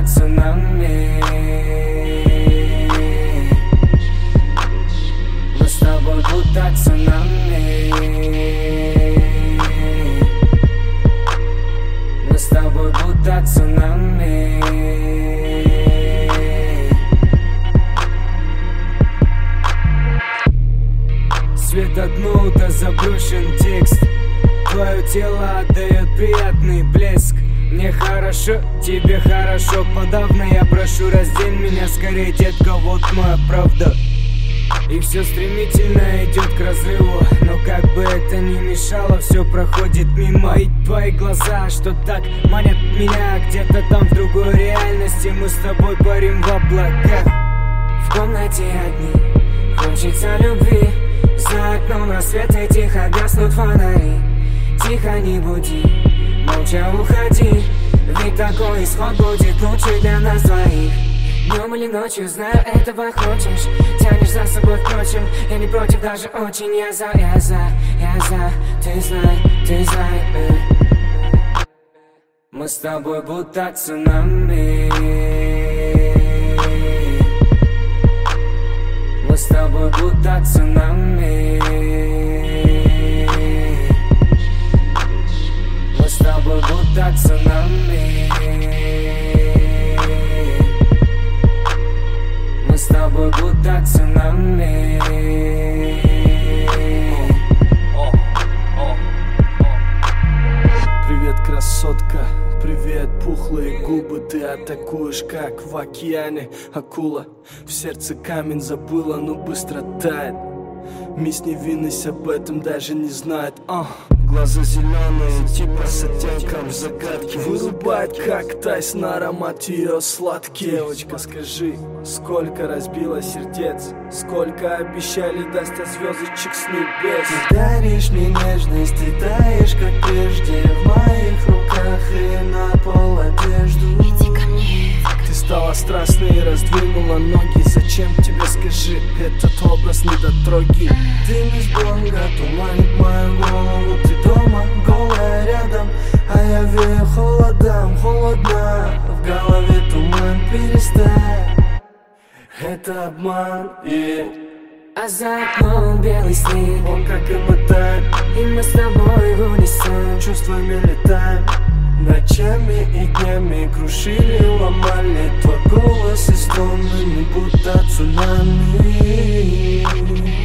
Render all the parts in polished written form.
цунами. Мы с тобой будто цунами. Мы с тобой будто цунами. Свет от ноута, заброшен текст. Твое тело отдает приятный блеск. Мне хорошо, тебе хорошо, подавно я прошу, раздень меня скорее, детка, вот моя правда. И все стремительно идет к разрыву, но как бы это ни мешало, все проходит мимо. И твои глаза, что так манят меня, где-то там в другой реальности мы с тобой парим в облаках. В комнате одни, хочется любви. За окном рассветы, тихо гаснут фонари. Тихо, не буди, молча уходи, ведь такой исход будет лучше для нас двоих. Днем или ночью, знаю, этого хочешь. Тянешь за собой, впрочем, я не против, даже очень. Я за, ты знай, Мы с тобой будто цунами. Мы с тобой будто цунами. Мы с тобой будто цунами. Мы с тобой будто цунами. Привет, красотка, привет, пухлые губы. Ты атакуешь, как в океане акула. В сердце камень забыла, но быстро тает. Мисс Невинность об этом даже не знает. Глаза зеленые, типа с оттенком загадки. Вырубает, как тайс, на аромат ее сладкий. Девочка, скажи, сколько разбило сердец, сколько обещали даст от звездочек с небес. Ты даришь мне нежность, ты таешь, как прежде, в моих руках и на пол одежду. Иди ко мне. Ты стала страстной и раздвинула ноги. Зачем тебе, скажи, этот образ недотроги? Ты мисс Бонга, туманит мою голову. Ты дома, голая рядом, а я вею холодом. Холодно, в голове туман, перестань. Это обман, А за окном белый снег, он как и мотает, и мы с тобой в унисон. чувствами летаем. Ночами и днями крушили, ломали твой голос и стоны, не будто цунами.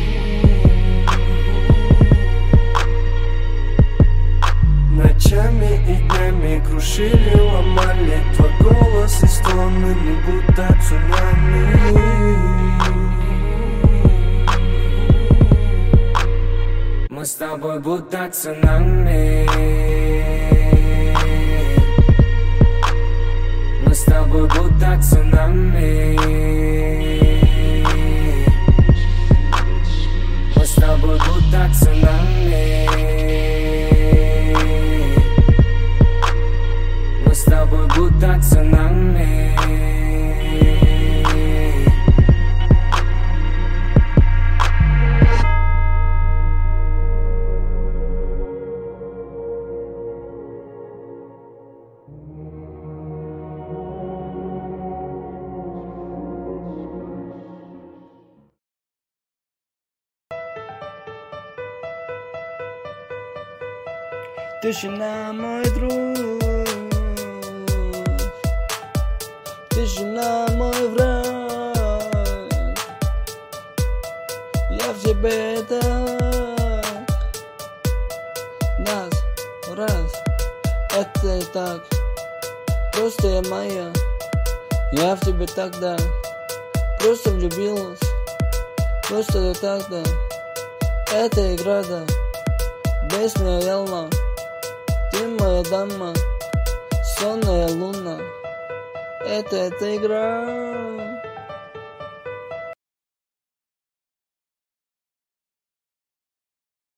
Ночами и днями крушили, ломали твой голос и стоны, не будто цунами. Мы с тобой будто цунами. Мы с тобой будто цунами. Мы с тобой будто цунами. Мы с тобой будто цунами. Тишина, мой друг, тишина, мой враг. Я в тебе так, раз, это и так, просто я моя. Я в тебе тогда, просто влюбилась, просто я тогда. Это игра, да, песня ялна. Ты моя дама, сонная луна. Это игра.